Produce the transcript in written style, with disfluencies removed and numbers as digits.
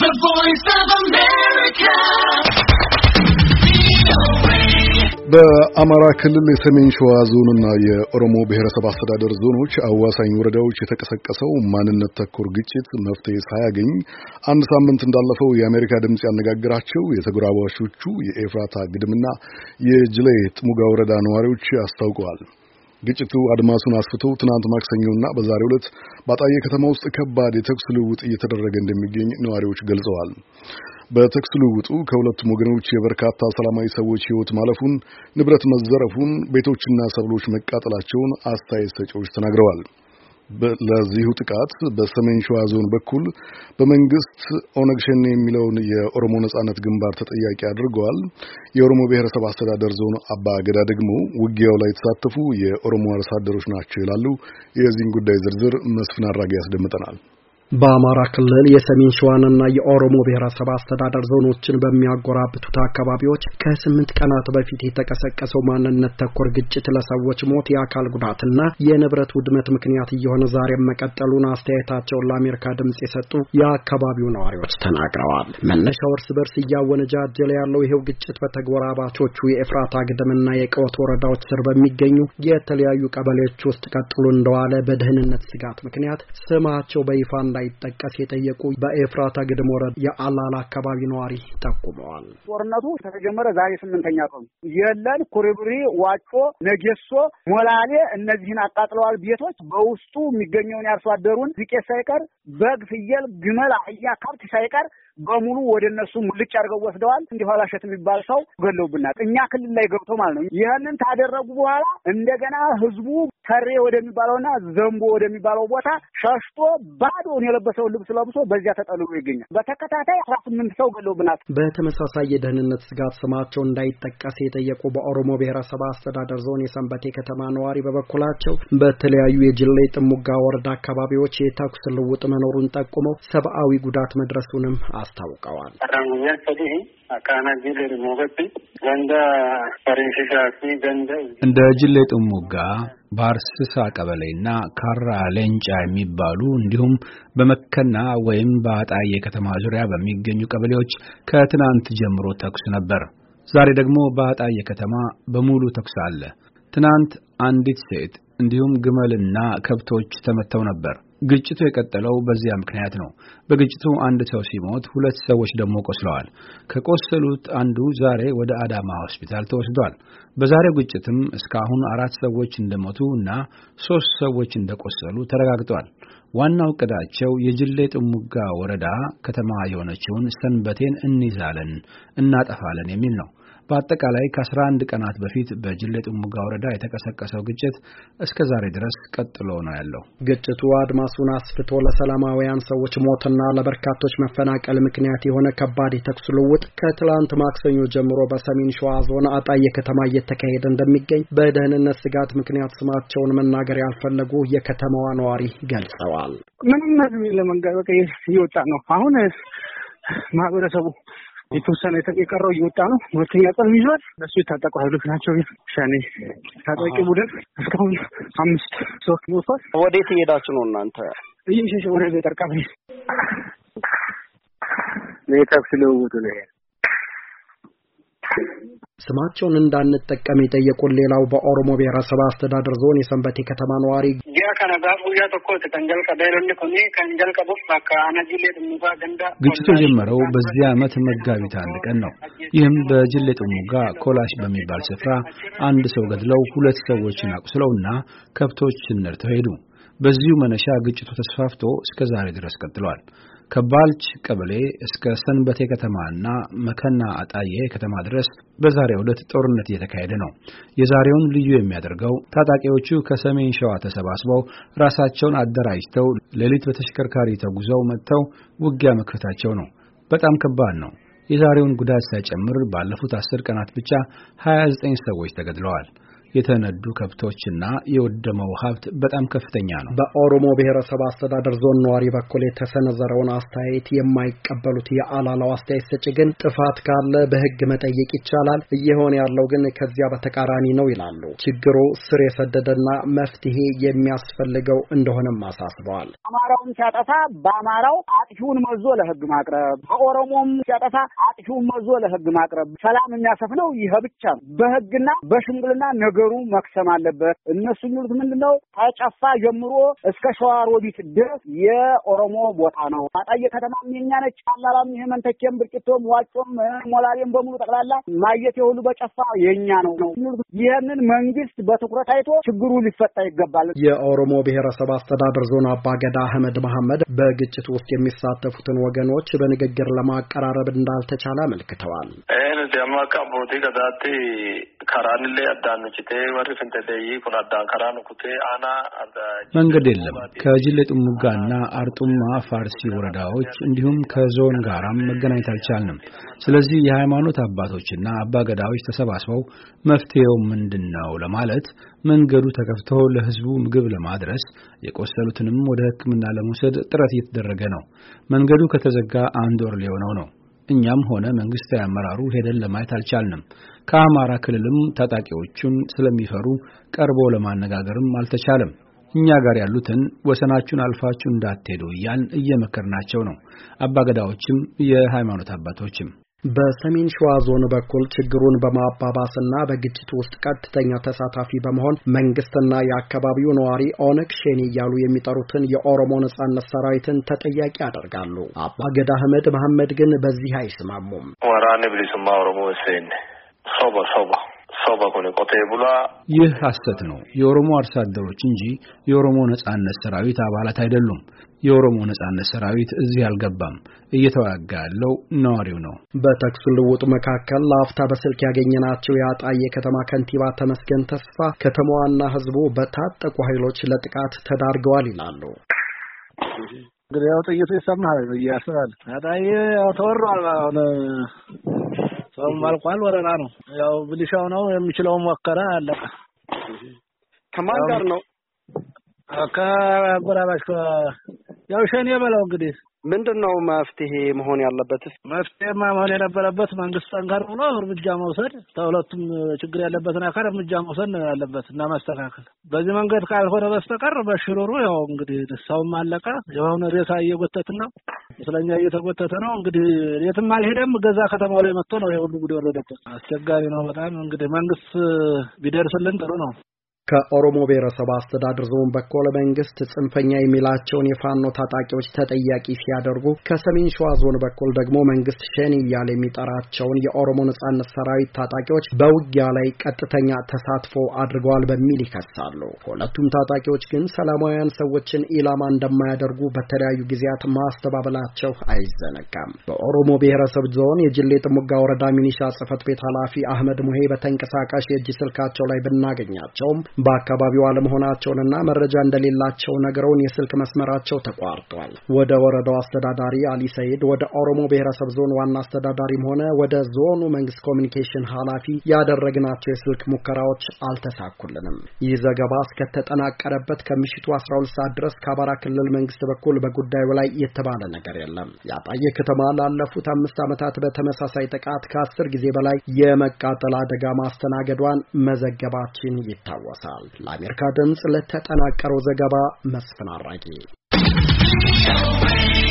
The Voice of America. በአማራ ክልል የሰሜን ሸዋ ዞንና የኦሮሞ ብሔረሰብ አስተዳደር ዞኖች አዋሳኝ ወረዳዎች የተቀሰቀሰው ማንነት ተኮር ግጭት መፍትሄ ሳያገኝ አንድ ሳምንት እንዳለፈው የአሜሪካ ድምጽ ያነጋገራቸው የተጎራባሾቹ የኤፍራታ ግድምና የጅሌ ጥሙጋ ወረዳ ነዋሪዎች አስታውቀዋል። ግጭቱ አድማሱን አስፍቶ ትናንት ማክሰኞና በዛሬው ዕለት ባጣዬ ከተማ ውስጥ ከባድ የተኩስ ልውውጥ እየተደረገ እንደሚገኝ ነዋሪዎች ገልጸዋል። በተኩስ ልውውጡ ከሁለቱም ወገኖች የበርካታ ሰላማዊ ሰዎች ሕይወት ማለፉን፣ ንብረት መዘረፉን፣ ቤቶችና ሰብሎች መቃጠላቸውን አስተያየት ሰጪዎች ተናግረዋል። ለዚሁ ጥቃት በሰሜን ሸዋ ዞን በኩል በመንግስት ኦነግ ሸኔ የሚለውን የኦሮሞ ነጻነት ግንባር ተጠያቂ አድርገዋል። የኦሮሞ ብሔረሰብ አስተዳደር ዞን አባ ገዳ ደግሞ ውጊያው ላይ የተሳተፉ የኦሮሞ አርሶ አደሮች ናቸው ይላሉ። የዚህን ጉዳይ ዝርዝር መስፍን አራጌ ያስደምጠናል። በአማራ ክልል የሰሜን ሸዋንና የኦሮሞ ብሔረሰብ አስተዳደር ዞኖችን በሚያጎራብቱት አካባቢዎች ከ8 ቀናት በፊት የተቀሰቀሰው ማንነት ተኮር ግጭት ለሰዎች ሞት፣ የአካል ጉዳትና የንብረት ውድመት ምክንያት እየሆነ ዛሬም መቀጠሉን አስተያየታቸውን ለአሜሪካ ድምጽ የሰጡ የአካባቢው ነዋሪዎች ተናግረዋል። መነሻው እርስ በርስ እያወነጃጀለ ያለው ይሄው ግጭት በተጎራባቾቹ የኤፍራታ ግድምና የቀወት ወረዳዎች ስር በሚገኙ የተለያዩ ቀበሌዎች ውስጥ ቀጥሎ እንደዋለ በደህንነት ስጋት ምክንያት ስማቸው በይፋ እንዳይጠቀስ የጠየቁ በኤፍራታ ግድም ወረዳ የአላላ አካባቢ ነዋሪ ጠቁመዋል። ጦርነቱ ከተጀመረ ዛሬ 8ኛ ቀኑ የለን ኩሪብሪ፣ ዋጮ፣ ነጌሶ፣ ሞላሌ እነዚህን አቃጥለዋል። ቤቶች በውስጡ የሚገኘውን ያርሶ አደሩን ዱቄት ሳይቀር በግ፣ ፍየል፣ ግመል፣ አህያ፣ ከብት ሳይቀር በሙሉ ወደ እነሱ ሙልጭ አድርገው ወስደዋል። እንዲኋላሸት የሚባል ሰው ገለውብናል። እኛ ክልል ላይ ገብቶ ማለት ነው። ይህንን ታደረጉ በኋላ እንደገና ህዝቡ ተሬ ወደሚባለውና ዘምቦ ወደሚባለው ቦታ ሸሽቶ ባዶውን የለበሰውን ልብስ ለብሶ በዚያ ተጠልሎ ይገኛል። በተከታታይ 18 ሰው ገለውብናል። በተመሳሳይ የደህንነት ስጋት ስማቸው እንዳይጠቀስ የጠየቁ በኦሮሞ ብሔረሰብ አስተዳደር ዞን የሰንበቴ ከተማ ነዋሪ በበኩላቸው በተለያዩ የጅሌ ጥሙጋ ወረዳ አካባቢዎች የተኩስ ልውውጥ መኖሩን ጠቁመው ሰብአዊ ጉዳት መድረሱንም አስታውቀዋል። እንደ ጅሌ ጥሙጋ ባርስሳ ቀበሌና ካራ ሌንጫ የሚባሉ እንዲሁም በመከና ወይም በአጣዬ ከተማ ዙሪያ በሚገኙ ቀበሌዎች ከትናንት ጀምሮ ተኩስ ነበር። ዛሬ ደግሞ በአጣዬ ከተማ በሙሉ ተኩስ አለ። ትናንት አንዲት ሴት እንዲሁም ግመልና ከብቶች ተመተው ነበር። ግጭቱ የቀጠለው በዚያ ምክንያት ነው። በግጭቱ አንድ ሰው ሲሞት 2 ሰዎች ደግሞ ቆስለዋል። ከቆሰሉት አንዱ ዛሬ ወደ አዳማ ሆስፒታል ተወስዷል። በዛሬው ግጭትም እስካሁን 4 ሰዎች እንደሞቱ እና 3 ሰዎች እንደቆሰሉ ተረጋግጧል። ዋናው ዕቅዳቸው የጅሌ ጥሙጋ ወረዳ ከተማ የሆነችውን ሰንበቴን እንይዛለን፣ እናጠፋለን የሚል ነው። በአጠቃላይ ከ11 ቀናት በፊት በጅሌ ጥሙጋ ወረዳ የተቀሰቀሰው ግጭት እስከ ዛሬ ድረስ ቀጥሎ ነው ያለው። ግጭቱ አድማሱን አስፍቶ ለሰላማውያን ሰዎች ሞትና ለበርካቶች መፈናቀል ምክንያት የሆነ ከባድ የተኩስ ልውውጥ ከትላንት ማክሰኞ ጀምሮ በሰሜን ሸዋ ዞን አጣዬ ከተማ እየተካሄደ እንደሚገኝ በደህንነት ስጋት ምክንያት ስማቸውን መናገር ያልፈለጉ የከተማዋ ነዋሪ ገልጸዋል። ምንም ህዝብ ለመንገድ በቃ እየወጣ ነው። አሁን ማህበረሰቡ የተወሰነ የቀረው እየወጣ ነው። ሁለተኛ ቀን ይዟል። እነሱ የታጠቁ ኃይሎች ናቸው። ሸኔ ታጣቂ ቡድን እስካሁን 5 ሰው ሞቷል። ወዴት እየሄዳችሁ ነው እናንተ? እየሸሸ ወደ ገጠር ቀበሌ የተኩስ ልውውጡ ነው። ስማቸውን እንዳንጠቀም የጠየቁን ሌላው በኦሮሞ ብሔረሰብ አስተዳደር ዞን የሰንበቴ ከተማ ነዋሪ ግጭቱ የጀመረው በዚህ ዓመት መጋቢት 1 ቀን ነው። ይህም በጅሌ ጥሙጋ ኮላሽ በሚባል ስፍራ አንድ ሰው ገድለው 2 ሰዎችን አቁስለውና ከብቶችን ነድተው ሄዱ። በዚሁ መነሻ ግጭቱ ተስፋፍቶ እስከ ዛሬ ድረስ ቀጥሏል። ከባልች ቀበሌ እስከ ሰንበቴ ከተማና መከና አጣዬ ከተማ ድረስ በዛሬው ዕለት ጦርነት እየተካሄደ ነው። የዛሬውን ልዩ የሚያደርገው ታጣቂዎቹ ከሰሜን ሸዋ ተሰባስበው ራሳቸውን አደራጅተው ሌሊት በተሽከርካሪ ተጉዘው መጥተው ውጊያ መክፈታቸው ነው። በጣም ከባድ ነው። የዛሬውን ጉዳት ሳይጨምር ባለፉት 10 ቀናት ብቻ 29 ሰዎች ተገድለዋል። የተነዱ ከብቶችና የወደመው ሀብት በጣም ከፍተኛ ነው። በኦሮሞ ብሔረሰብ አስተዳደር ዞን ነዋሪ በኩል የተሰነዘረውን አስተያየት የማይቀበሉት የአላላው አስተያየት ሰጪ ግን ጥፋት ካለ በሕግ መጠየቅ ይቻላል፣ እየሆነ ያለው ግን ከዚያ በተቃራኒ ነው ይላሉ። ችግሩ ስር የሰደደና መፍትሄ የሚያስፈልገው እንደሆነም አሳስበዋል። አማራውን ሲያጠፋ በአማራው አጥፊውን መዞ ለሕግ ማቅረብ፣ በኦሮሞም ሲያጠፋ አጥፊውን መዞ ለሕግ ማቅረብ፣ ሰላም የሚያሰፍነው ይሄ ብቻ ነው። በሕግና በሽምግልና ነገሩ መክሰም አለበት። እነሱ የሚሉት ምንድነው? ከጨፋ ጀምሮ እስከ ሸዋሮቢት ድረስ የኦሮሞ ቦታ ነው። አጣዬ ከተማም የኛ ነች። አላላም ይሄ መንተኬም ብርቂቶም ዋጮም ሞላሌም በሙሉ ጠቅላላ ማየት የሁሉ በጨፋ የኛ ነው። ይሄንን መንግስት በትኩረት አይቶ ችግሩ ሊፈታ ይገባል። የኦሮሞ ብሔረሰብ አስተዳደር ዞን አባገዳ አህመድ መሐመድ በግጭት ውስጥ የሚሳተፉትን ወገኖች በንግግር ለማቀራረብ እንዳልተቻለ አመልክተዋል። ደማካ ቦቲ ከዛቲ ካራንለ አዳንጭቴ ወርፍንተደይ ኩናዳን ካራን ኩቴ አና መንገድ የለም። ከጅሌ ጥሙጋና አርጡማ ፋርሲ ወረዳዎች እንዲሁም ከዞን ጋራም መገናኘት አልቻልንም። ስለዚህ የሃይማኖት አባቶችና አባገዳዎች ተሰባስበው መፍትሄው ምንድነው ለማለት መንገዱ ተከፍቶ ለህዝቡ ምግብ ለማድረስ የቆሰሉትንም ወደ ሕክምና ለመውሰድ ጥረት እየተደረገ ነው። መንገዱ ከተዘጋ 1 ወር ሊሆነው ነው። እኛም ሆነ መንግስታዊ አመራሩ ሄደን ለማየት አልቻልንም። ከአማራ ክልልም ታጣቂዎቹን ስለሚፈሩ ቀርቦ ለማነጋገርም አልተቻለም። እኛ ጋር ያሉትን ወሰናችሁን አልፋችሁ እንዳትሄዱ እየመከርናቸው ነው። አባገዳዎችም የሃይማኖት አባቶችም በሰሜን ሸዋ ዞን በኩል ችግሩን በማባባስና በግጭቱ ውስጥ ቀጥተኛ ተሳታፊ በመሆን መንግስትና የአካባቢው ነዋሪ ኦነግ ሸኔ እያሉ የሚጠሩትን የኦሮሞ ነጻነት ሰራዊትን ተጠያቂ ያደርጋሉ። አባገዳ አህመድ መሐመድ ግን በዚህ አይስማሙም። ወራኔ ብሊስማ ኦሮሞ ሴን ሶባ ኮኔ ቆቴ ብላ ይህ ሐሰት ነው። የኦሮሞ አርሶ አደሮች እንጂ የኦሮሞ ነጻነት ሰራዊት አባላት አይደሉም። የኦሮሞ ነጻነት ሰራዊት እዚህ አልገባም። እየተዋጋ ያለው ነዋሪው ነው። በተኩስ ልውውጥ መካከል ለአፍታ በስልክ ያገኘናቸው የአጣዬ ከተማ ከንቲባ ተመስገን ተስፋ ከተማዋና ህዝቡ በታጠቁ ኃይሎች ለጥቃት ተዳርገዋል ይላሉ። እንግዲህ ያው ጥይቱ ይሰማል ያስራል። አጣዬ ያው ተወሯል። አሁን ሰው ማልቋል። ወረራ ነው። ያው ብልሻው ነው የሚችለው ሞከረ አለቀ። ከማን ጋር ነው? ከጎራባሽ ያው ሸኔ በለው እንግዲህ ምንድነው መፍትሄ መሆን ያለበት? መፍትሄማ መሆን የነበረበት መንግስት ጠንካራ ሆኖ እርምጃ መውሰድ፣ ተሁለቱም ችግር ያለበትን አካል እርምጃ መውሰድ ያለበት እና ማስተካከል። በዚህ መንገድ ካልሆነ በስተቀር በሽሩሩ ያው እንግዲህ ሰውም አለቀ። የሆነ ሬሳ እየጎተትን ነው፣ ስለኛ እየተጎተተ ነው። እንግዲህ የትም አልሄደም። ገዛ ከተማው ላይ መጥቶ ነው የሁሉ ጉድ ወረደበት። አስቸጋሪ ነው በጣም። እንግዲህ መንግስት ቢደርስልን ጥሩ ነው። ከኦሮሞ ብሔረሰብ አስተዳደር ዞን በኩል መንግስት ጽንፈኛ የሚላቸውን የፋኖ ታጣቂዎች ተጠያቂ ሲያደርጉ ከሰሜን ሸዋ ዞን በኩል ደግሞ መንግስት ሸኔ እያለ የሚጠራቸውን የኦሮሞ ነጻነት ሰራዊት ታጣቂዎች በውጊያ ላይ ቀጥተኛ ተሳትፎ አድርገዋል በሚል ይከሳሉ። ሁለቱም ታጣቂዎች ግን ሰላማውያን ሰዎችን ኢላማ እንደማያደርጉ በተለያዩ ጊዜያት ማስተባበላቸው አይዘነጋም። በኦሮሞ ብሔረሰብ ዞን የጅሌ ጥሙጋ ወረዳ ሚኒሻ ጽህፈት ቤት ኃላፊ አህመድ ሙሄ በተንቀሳቃሽ የእጅ ስልካቸው ላይ ብናገኛቸውም በአካባቢው አለመሆናቸውንና መረጃ እንደሌላቸው ነገረውን የስልክ መስመራቸው ተቋርጧል። ወደ ወረዳው አስተዳዳሪ አሊ ሰይድ፣ ወደ ኦሮሞ ብሔረሰብ ዞን ዋና አስተዳዳሪም ሆነ ወደ ዞኑ መንግስት ኮሚኒኬሽን ኃላፊ ያደረግናቸው የስልክ ሙከራዎች አልተሳኩልንም። ይህ ዘገባ እስከተጠናቀረበት ከምሽቱ 12 ሰዓት ድረስ ከአማራ ክልል መንግስት በኩል በጉዳዩ ላይ የተባለ ነገር የለም። የአጣዬ ከተማ ላለፉት 5 ዓመታት በተመሳሳይ ጥቃት ከ10 ጊዜ በላይ የመቃጠል አደጋ ማስተናገዷን መዘገባችን ይታወሳል። ለአሜሪካ ድምጽ ለተጠናቀረው ዘገባ መስፍን አራጌ